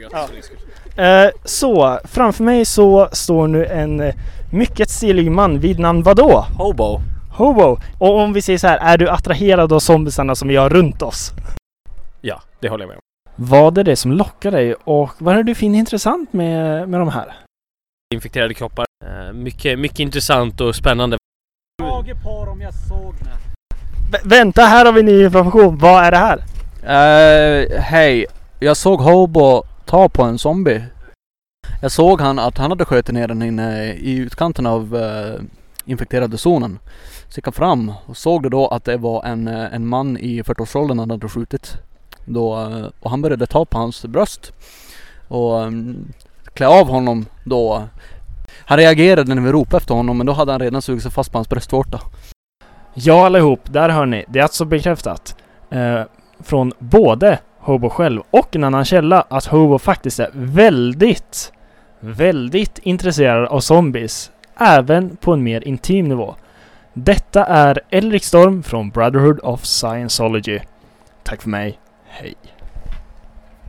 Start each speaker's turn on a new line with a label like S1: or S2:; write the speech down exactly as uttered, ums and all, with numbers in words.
S1: Ja.
S2: Eh, så, framför mig så står nu en eh, mycket stilig man vid namn vadå?
S1: Hobo.
S2: Hobo. Och om vi säger så här, är du attraherad av zombiesarna som vi har runt oss?
S1: Ja, det håller jag med om.
S2: Vad är det som lockar dig och vad är det du finner intressant med, med de här?
S1: Infekterade kroppar. Uh, mycket, mycket intressant och spännande.
S3: Taget på dem, jag såg det.
S2: V- vänta, här har vi ny information. Vad är det här?
S3: Uh, Hej, jag såg Hobo ta på en zombie. Jag såg han att han hade skjutit ner den inne i utkanten av uh, infekterade zonen. Så gick han fram och såg det då att det var en, en man i fyrtioårsåldern han hade skjutit. Då, uh, och han började ta på hans bröst och um, klä av honom då. Han reagerade när vi ropade efter honom, men då hade han redan sugit sig fast på hans bröstvårta.
S2: Ja, allihop, där hör ni. Det är alltså bekräftat eh, från både Hobo själv och en annan källa att Hobo faktiskt är väldigt, väldigt intresserad av zombies, även på en mer intim nivå. Detta är Elric Storm från Brotherhood of Scientology. Tack för mig. Hej.